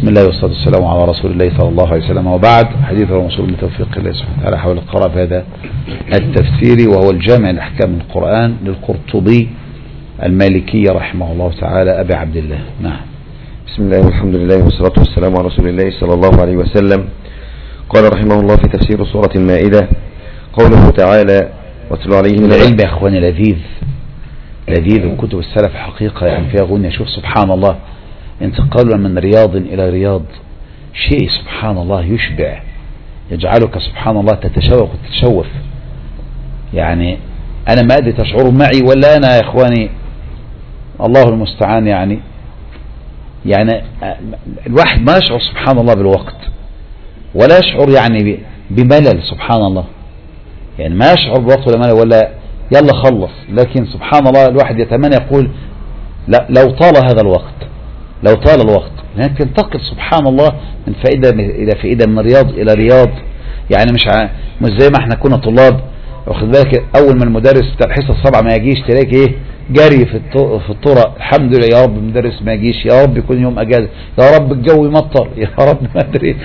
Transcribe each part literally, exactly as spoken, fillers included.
بسم الله والصلاة والسلام على رسول الله صلى الله عليه وسلم، وبعد. حديث الموصول بتوفيق الله سبحانه وتعالى حول القراءة في هذا التفسير، وهو الجامع لأحكام القرآن للقرطبي المالكي رحمه الله تعالى أبي عبد الله. نعم. بسم الله والحمد لله والصلاة والسلام على رسول الله صلى الله عليه وسلم. قال رحمه الله في تفسير سورة المائدة قوله تعالى: واتل عليهم. العلم يا اخواني لذيذ لذيذ، وكتب السلف حقيقة يعني فيها غنية. شوف سبحان الله، انتقال من رياض إلى رياض شيء سبحان الله يشبع، يجعلك سبحان الله تتشوق وتتشوف. يعني أنا ما أدري تشعروا معي ولا أنا يا إخواني، الله المستعان. يعني يعني الواحد ما يشعر سبحان الله بالوقت، ولا يشعر يعني بملل سبحان الله. يعني ما يشعر بالوقت ولا ملل ولا يلا خلص، لكن سبحان الله الواحد يتمنى يقول لا لو طال هذا الوقت، لو طال الوقت. هناك تنتقل سبحان الله من فائدة إلى فائدة، من رياض إلى رياض. يعني مش ع... مش زي ما احنا كنا طلاب، واخد بالك، أول ما المدرس بتاع الحصة السبعة ما يجيش تلاقي إيه جري في الط... في الطرق. الحمد لله يا رب المدرس ما يجيش، يا رب يكون يوم أجازة، يا رب الجو يمطر، يا رب ما أدري.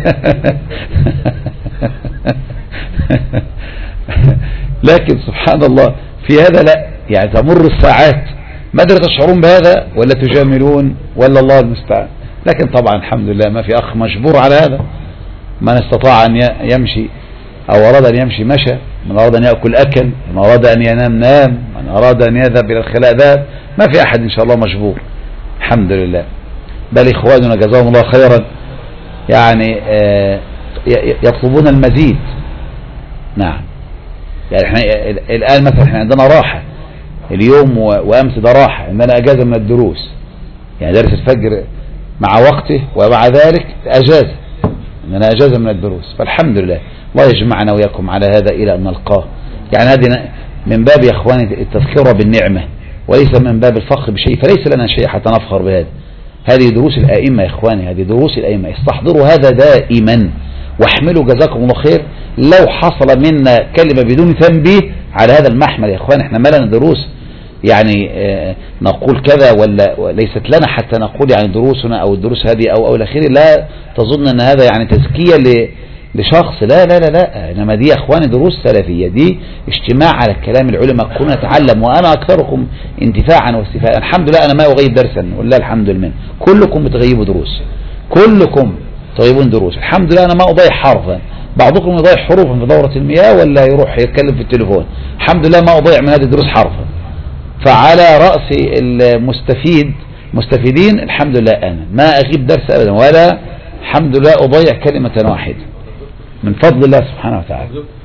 لكن سبحان الله في هذا لا، يعني تمر الساعات ما أدري تشعرون بهذا ولا تجاملون ولا الله المستعان. لكن طبعا الحمد لله ما في أخ مجبور على هذا. من استطاع أن يمشي أو أراد أن يمشي مشى، من أراد أن يأكل أكل، من أراد أن ينام نام، من أراد أن يذهب إلى الخلاء ذهب. ما في أحد إن شاء الله مجبور، الحمد لله. بل إخواننا جزاهم الله خيرا يعني يطلبون المزيد. نعم. يعني احنا الآن مثلا احنا عندنا راحة اليوم وأمس، ده راحة، عندنا أجازة من الدروس. يعني درس الفجر مع وقته ومع ذلك أجازة، عندنا أجازة من الدروس. فالحمد لله، الله يجمعنا وياكم على هذا إلى أن نلقاه. يعني هذه من باب يا أخواني التذكرة بالنعمة، وليس من باب الفخر بشيء، فليس لنا شيء حتى نفخر بهذا. هذه دروس الأئمة يا إخواني، هذه دروس الأئمة، استحضروا هذا دائما واحملوا جزاكم الله خير. لو حصل منا كلمة بدون تنبيه على هذا المحمل يا إخواني، احنا ما لنا دروس يعني اه نقول كذا ولا ليست لنا حتى نقول يعني دروسنا أو الدروس هذه أو أو الأخير. لا تظن أن هذا يعني تزكية لشخص، لا لا لا لا، إنما دي يا إخواني دروس سلفية، دي اجتماع على كلام العلماء، كنا نتعلم. وأنا أكثركم انتفاعا واستفاء، الحمد لله. أنا ما أغيب درسا والله الحمد لله، كلكم بتغيبوا دروس، كلكم تغيبون دروس الحمد لله. أنا ما أضيع حرفا، بعضكم يضيع حروفا في دورة المياه ولا يروح يتكلم في التليفون. الحمد لله ما أضيع من هذه الدروس حرفا. فعلى رأس المستفيد مستفيدين الحمد لله، أنا ما أغيب درس أبدا، ولا الحمد لله أضيع كلمة واحدة من فضل الله سبحانه وتعالى.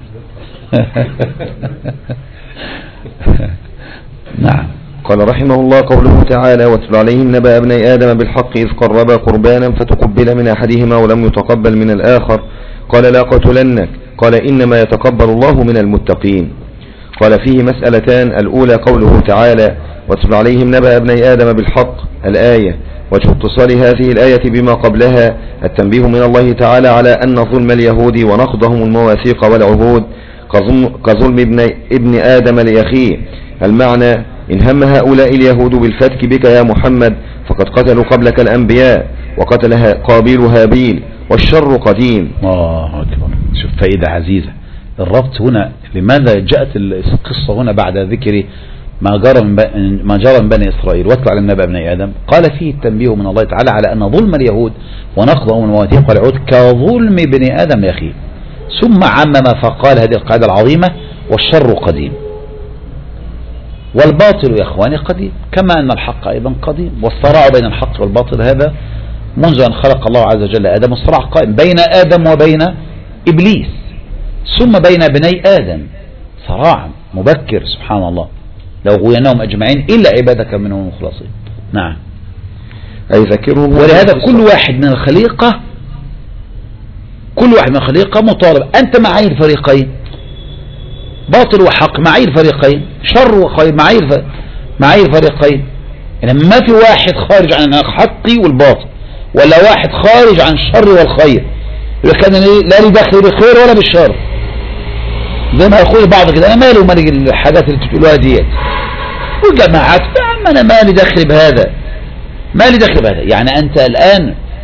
نعم. قال رحمه الله قوله تعالى: واتل عليهم نبأ ابني آدم بالحق إذ قربا قربانا فتقبل من أحدهما ولم يتقبل من الآخر قال لا قتلنك، قال إنما يتقبل الله من المتقين. قال فيه مسألتان: الأولى قوله تعالى: واتل عليهم نبأ ابني آدم بالحق، الآية. وجه اتصال هذه الآية بما قبلها التنبيه من الله تعالى على أن ظلم اليهود ونقضهم المواثيق والعهود كظلم ابن, ابن آدم لأخيه. المعنى: إن هم هؤلاء اليهود بالفتك بك يا محمد فقد قتلوا قبلك الأنبياء، وقتلها قابيل هابيل، والشر قديم. الله أكبر. شوف فائدة عزيزة الربط هنا. لماذا جاءت القصة هنا بعد ذكر ما جرى من ما جرى من بني إسرائيل؟ واتل على النبأ ابني آدم. قال فيه التنبيه من الله تعالى على أن ظلم اليهود ونقضهم المواثيق والعهود كظلم بني آدم لأخيه، ثم عمم فقال هذه القاعدة العظيمة: والشر قديم. والباطل يا إخواني قديم، كما أن الحق أيضا قديم. والصراع بين الحق والباطل هذا منذ أن خلق الله عز وجل آدم، الصراع قائم بين آدم وبين إبليس، ثم بين بني آدم صراع مبكر سبحان الله، لو غويناهم أجمعين إلا عبادك منهم المخلصين. نعم. أي ذكرهم. ولهذا كل واحد من الخليقة كل واحد من الخليقة مطالب. أنت معايير فريقين، باطل وحق، معايير فريقين، شر وخير، معايير ف... معايير فريقين. إنما ما في واحد خارج عن الحق والباطل، ولا واحد خارج عن الشر والخير. كان لا لي دخل بالخير ولا بالشر، زي ما يقول بعض كده: أنا مالي ومالي الحاجات اللي تقولوها ديت والجماعات، أنا مالي دخل بهذا، مالي دخل بهذا. يعني أنت الآن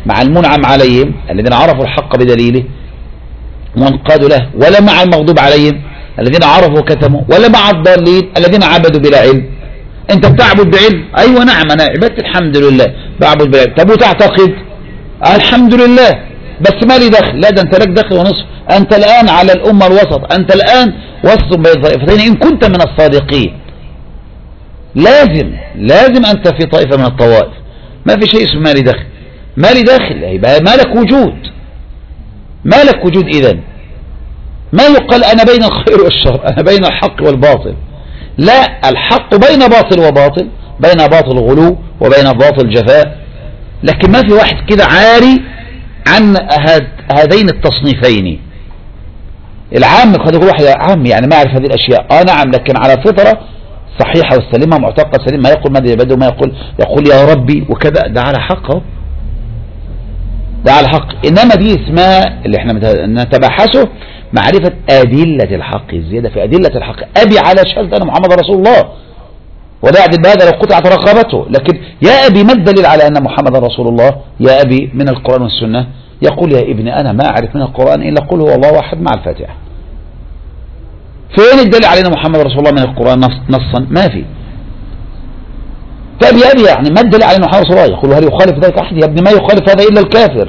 مع المنعم عليهم الذين عرفوا الحق بدليله وانقادوا له، ولا مع المغضوب عليهم الذين عرفوا وكتموا، ولا مع الضالين الذين عبدوا بلا علم. انت بتعبد بعلم، ايوه نعم انا عبدت الحمد لله بعبد بعلم. طب وتعتقد؟ الحمد لله بس ما لي دخل. لا ده انت لك دخل ونصف، انت الان على الامه الوسط، انت الان وسط بين طائفتين ان كنت من الصادقين. لازم لازم انت في طائفه من الطوائف، ما في شيء اسمه ما لي دخل. ما لي دخل يبقى ما لك وجود، ما لك وجود. اذا ما يقال انا بين الخير والشر، انا بين الحق والباطل. لا، الحق بين باطل وباطل، بين باطل غلو وبين باطل جفاء. لكن ما في واحد كده عاري عن هذين التصنيفين. العام قد يقول واحد عام يعني ما يعرف هذه الاشياء، اه نعم، لكن على فطرة صحيحة والسليمة، معتقد سليم، ما يقول ماذا يبدو، ما يقول يقول يا ربي وكذا، ده على حق، ده على حق. انما دي اسمها اللي احنا نتبحثه معرفة أدلة الحق، الزيادة في أدلة الحق. أبي على شهادة أن محمد رسول الله ولا يعدل بهذا لو قطعت رقبته، لكن يا أبي ما الدليل على أن محمد رسول الله؟ يا أبي من القرآن والسنة. يقول يا ابني أنا ما أعرف من القرآن إلا قل هو الله واحد مع الفاتحة. فين الدليل على أن محمد رسول الله من القرآن نصا؟ ما في. طيب يا أبي يعني ما الدليل على أن محمد رسول الله؟ يقول هل يخالف ذلك أحد؟ يا ابني ما يخالف هذا إلا الكافر.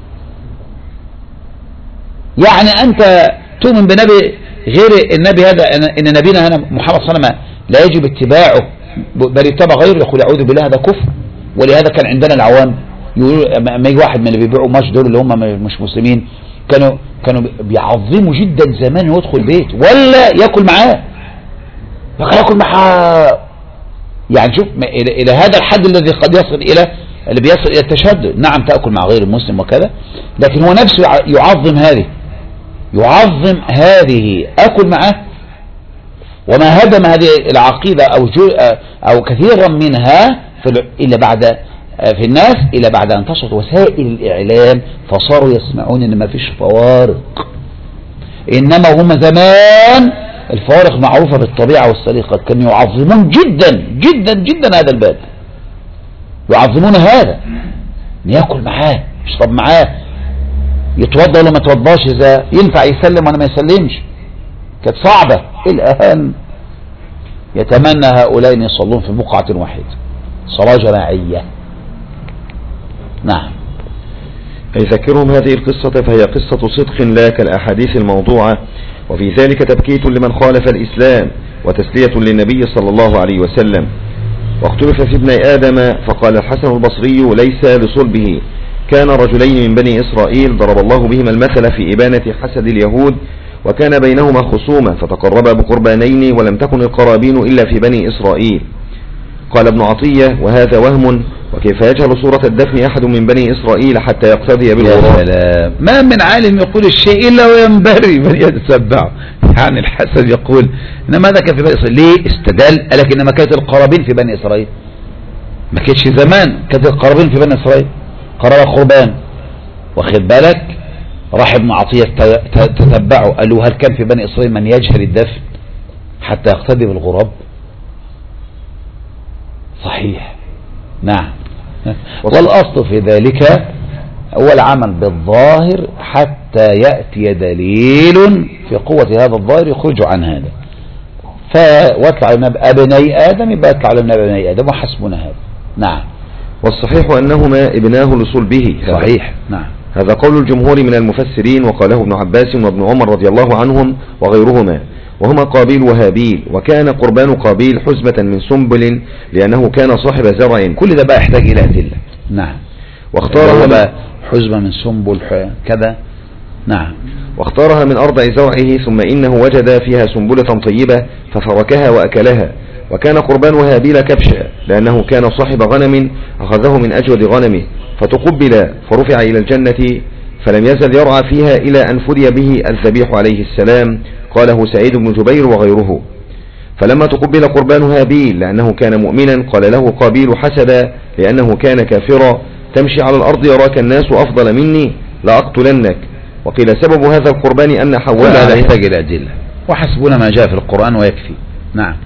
يعني أنت تؤمن بنبي غير النبي هذا، إن نبينا هنا محمد صلى الله عليه وسلم لا يجب اتباعه بل يتبع غيره، يقول أعوذ بالله هذا كفر. ولهذا كان عندنا العوام يقولوا ما يجي واحد من اللي بيبيعوا ماش دول اللي هم مش مسلمين كانوا كانوا بيعظموا جدا زمان يدخل بيت ولا ياكل معاه، فكان ياكل معاه. يعني شوف إلى هذا الحد الذي قد يصل إلى اللي بيصل إلى التشدد. نعم تأكل مع غير المسلم وكذا، لكن هو نفسه يعظم هذه يعظم هذه أكل معه. وما هدم هذه العقيدة أو أو كثيرا منها في إلا بعد في الناس إلا بعد أن انتشرت وسائل الإعلام فصاروا يسمعون إن ما فيش فوارق، إنما هم زمان الفوارق معروفة بالطبيعة والسليقة، كانوا يعظمون جدا جدا جدا هذا الباب، يعظمون هذا إن يأكل معاه يشرب معاه يتوضى ولا ما يتوضاش، إذا ينفع يسلم ولا ما يسلمش. كانت صعبة. الآن يتمنى هؤلاء أن يصلون في بقعة واحدة صلاة جماعية. نعم. يذكرهم هذه القصة فهي قصة صدق لا كالأحاديث الموضوعة، وفي ذلك تبكيت لمن خالف الإسلام وتسلية للنبي صلى الله عليه وسلم. واختلف في ابن آدم فقال الحسن البصري ليس لصلبه، كان رجلين من بني إسرائيل ضرب الله بهما المثل في إبانة حسد اليهود، وكان بينهما خصومة فتقربا بقربانين ولم تكن القرابين إلا في بني إسرائيل. قال ابن عطية وهذا وهم، وكيف يجهل صورة الدفن أحد من بني إسرائيل حتى يقتدي بالغراب. ما من عالم يقول الشيء إلا وينبري من يتسبعه. يعني الحسد يقول إنما هذا كان في بني إسرائيل، ليه استدل لكن إنما كانت القرابين في بني إسرائيل، ما كانتش زمان كانت القرابين في بني إسرائيل قرابة قربان. واخد بالك؟ راح ابن عطية تتبعه قال له هل كان في بني إسرائيل من يجهل الدفن حتى يقتدي بالغراب؟ صحيح. نعم. والأصل في ذلك هو العمل بالظاهر حتى يأتي دليل في قوة هذا الظاهر يخرج عن هذا. فواطلع لنا بأبني آدم يبقى يطلع لنا بأبني آدم وحسبنا هذا. نعم. والصحيح أنهما ابناه لصلبه. صحيح. نعم. هذا قول الجمهور من المفسرين، وقاله ابن عباس وابن عمر رضي الله عنهم وغيرهما، وهما قابيل وهابيل. وكان قربان قابيل حزمة من سنبل لأنه كان صاحب زرع. كل ده بقى يحتاج إلى أدلة. نعم. واختارها بقى حزمة من سنبل كذا. نعم. واختارها من أرض زرعه، ثم إنه وجد فيها سنبلة طيبة ففركها وأكلها. وكان قربان هابيل كبشا لأنه كان صاحب غنم أخذه من أجود غنمه فتقبل فرفع إلى الجنة، فلم يزل يرعى فيها إلى أن فدي به الذبيح عليه السلام. قاله سعيد بن جبير وغيره. فلما تقبل قربان هابيل لأنه كان مؤمنا قال له قابيل حسدا لأنه كان كافرا تمشي على الأرض يراك الناس أفضل مني لأقتلنك. وقيل سبب هذا القربان أن حواء هذا يحتاج إلى أدلة، وحسبنا ما جاء في القرآن ويكفي. نعم.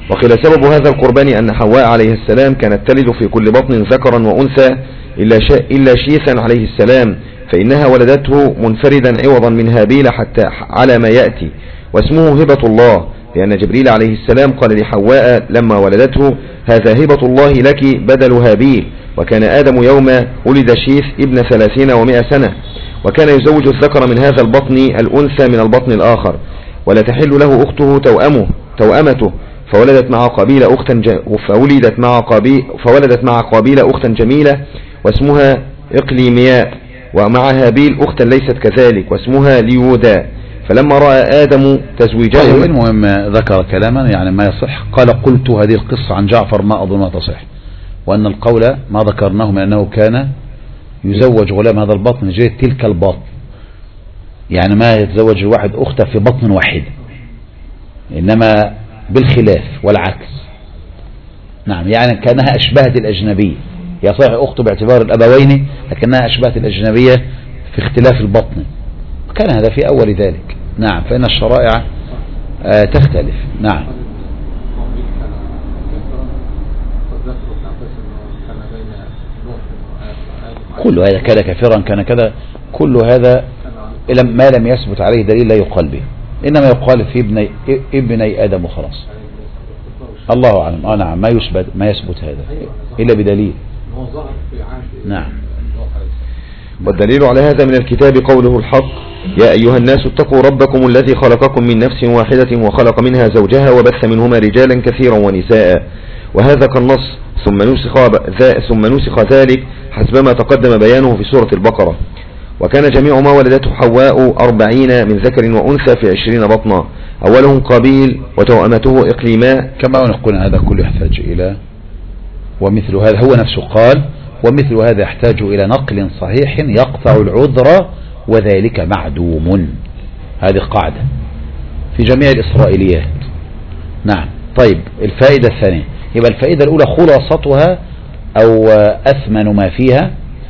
وقيل سبب هذا القربان أن حواء عليه السلام كانت تلد في كل بطن ذكرا وأنثى إلا, إلا شيثا عليه السلام، فإنها ولدته منفردا عوضا من هابيل حتى على ما يأتي، واسمه هبة الله، لأن جبريل عليه السلام قال لحواء لما ولدته هذا هبة الله لك بدل هابيل. وكان آدم يوم ولد شيث ابن ثلاثين ومائة سنة، وكان يزوج الذكر من هذا البطن الأنثى من البطن الآخر، ولا تحل له أخته توأمه توأمته، فولدت مع قابيل أختا فولدت مع قابيل فولدت مع قابيل أختا جميلة واسمها إقليمياء، ومع هابيل أختا ليست كذلك واسمها ليودا. فلما رأى آدم تزويجه طيب المهم ذكر كلاما يعني ما يصح. قال قلت هذه القصة عن جعفر ما أظنها تصح، وأن القول ما ذكرناه من أنه كان يزوج غلام هذا البطن جيد تلك البطن، يعني ما يتزوج الواحد أخته في بطن واحد، إنما بالخلاف والعكس. نعم، يعني كأنها أشبهت الأجنبية، هي صحيح أخته باعتبار الأبوين لكنها أشبهت الأجنبية في اختلاف البطن، وكان هذا في أول ذلك. نعم، فإن الشرائع آه تختلف. نعم. كل هذا كان كافرا كان كذا، كل هذا ما لم يثبت عليه دليل لا يقال به، إنما يقال في ابني, ابني آدم وخلاص. الله أعلم. آه نعم، ما يثبت ما يثبت هذا إلا بدليل. نعم. والدليل على هذا من الكتاب قوله الحق: يا أيها الناس اتقوا ربكم الذي خلقكم من نفس واحدة وخلق منها زوجها وبث منهما رجالا كثيرا ونساء، وهذا كالنص، ثم نسخ ثم نسخ ذلك حسب ما تقدم بيانه في سورة البقرة. وكان جميع ما ولدته حواء أربعين من ذكر وأنثى في عشرين بطنا، أولهم قابيل وتوأمته إقليماء. كما نقول هذا كله يحتاج إلى، ومثل هذا هو نفسه قال ومثل هذا يحتاج إلى نقل صحيح يقطع العذر وذلك معدوم. هذه قاعدة في جميع الإسرائيليات. نعم. طيب الفائدة الثانية، يبقى الفائدة الأولى خلاصتها أو أثمن ما فيها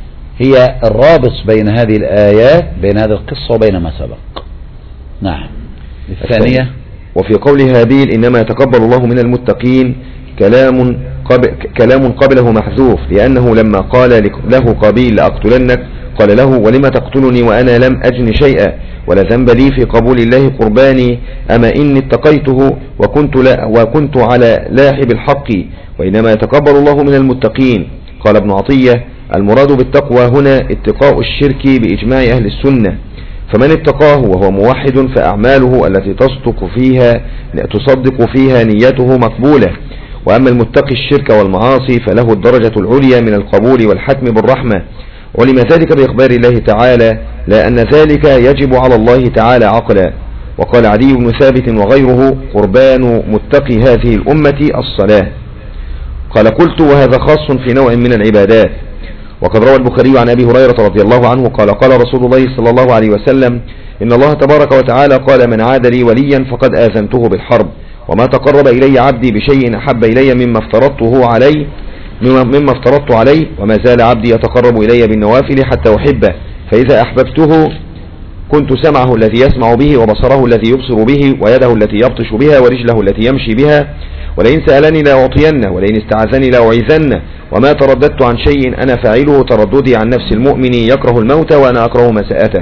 هي الرابط بين هذه الآيات، بين هذه القصة وبين ما سبق. نعم. الثانية، وفي قول هابيل إنما يتقبل الله من المتقين كلام قبل كلام قبله محذوف، لأنه لما قال له قابيل لأقتلنك قال له ولما تقتلني وأنا لم أجن شيئا ولا ذنب لي في قبول الله قرباني، أما إني اتقيته وكنت, لا وكنت على لاحب الحق، وإنما يتقبل الله من المتقين. قال ابن عطية: المراد بالتقوى هنا اتقاء الشرك بإجماع أهل السنة، فمن اتقاه وهو موحد فأعماله التي تصدق فيها تصدق فيها نيته مقبولة، وأما المتقي الشرك والمعاصي فله الدرجة العليا من القبول والحتم بالرحمة. علم ذلك بإخبار الله تعالى، لا أن ذلك يجب على الله تعالى عقلا. وقال عدي بن ثابت وغيره: قربان متقي هذه الأمة الصلاة. قال: قلت وهذا خاص في نوع من العبادات. وقد روى البخاري عن أبي هريرة رضي الله عنه قال: قال رسول الله صلى الله عليه وسلم: إن الله تبارك وتعالى قال: من عاد لي وليا فقد آذنته بالحرب، وما تقرب إلي عبدي بشيء أحب إلي مما افترضته عليه مما افترضت عليه، وما زال عبدي يتقرب إلي بالنوافل حتى أحبه، فإذا أحببته كنت سمعه الذي يسمع به وبصره الذي يبصر به ويده التي يبطش بها ورجله التي يمشي بها، ولئن سألني لأعطينه ولئن استعاذني لأعيذنه، وما ترددت عن شيء أنا فاعله ترددي عن نفس المؤمن يكره الموت وأنا أكره مساءته.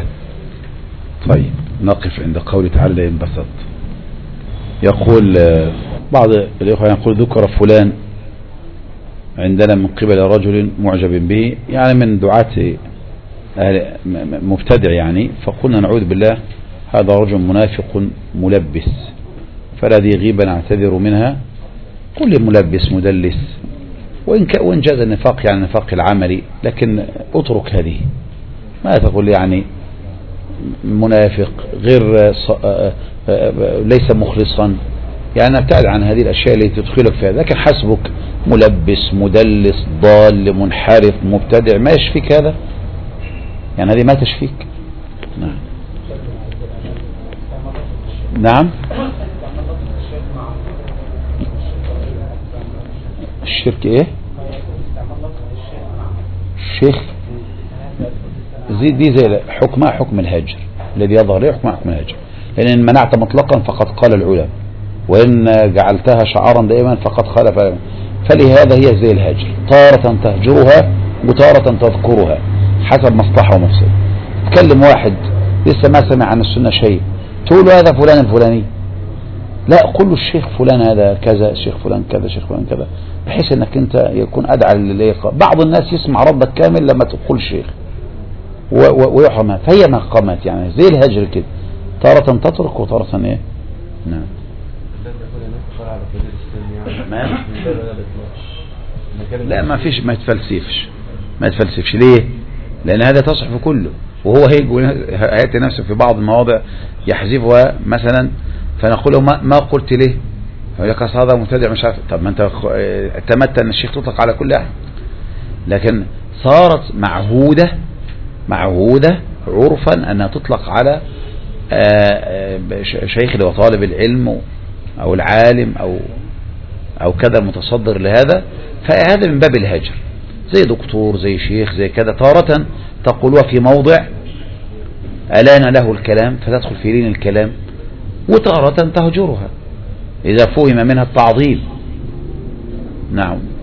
طيب نقف عند قوله تعالى: انبسط. يقول بعض الإخوة يقول: ذكر فلان عندنا من قبل رجل معجب به، يعني من دعاة مبتدع يعني، فقلنا نعوذ بالله هذا رجل منافق ملبس، فالذي غيبا نعتذر منها، كل ملبس مدلس، وإن وإن جاز النفاق يعني النفاق العملي، لكن اترك هذه، ما تقول يعني منافق غير ليس مخلصا، يعني ابتعد عن هذه الأشياء التي تدخلك فيها، لكن حسبك ملبس مدلس ضال منحرف مبتدع، ما يشفيك هذا، يعني هذه ما تشفيك. نعم. نعم. الشرك ايه؟ الشيخ زي دي زي حكمها حكم الهجر، الذي يظهر له حكمها حكم الهجر، لأن إن منعت مطلقا فقد قال العلماء وإن جعلتها شعارا دائما فقد خالف. فلهذا هي زي الهجر، تارة تهجرها وتارة تذكرها حسب مصلحة ومفسد. تكلم واحد لسه ما سمع عن السنة شيء، تقول له هذا فلان الفلاني، لا قل له الشيخ فلان هذا كذا، الشيخ فلان كذا، الشيخ فلان كذا، بحيث انك انت يكون ادعى لليقظة. بعض الناس يسمع ربك كامل لما تقول شيخ ويحرمها، فهي مقامات يعني زي الهجر كده، تارة تترك وتارة ايه. نعم. لا ما فيش، ما يتفلسفش ما يتفلسفش ليه؟ لان هذا تصح في كله، وهو هيأتي نفسه في بعض المواضع يحذفها مثلا، فنقول له ما, ما قلت ليه؟ يقول لك هذا مبتدع مش عارف. طب ما انت اعتمدت ان الشيخ تطلق على كل احد، لكن صارت معهودة معهودة عرفا انها تطلق على شيخ وطالب العلم او العالم او او كذا المتصدر لهذا، فهذا من باب الهجر، زي دكتور زي شيخ زي كذا. تارة تقولها في موضع ألان له الكلام فتدخل في لين الكلام، وتارة تهجرها إذا فهم منها التعظيم. نعم.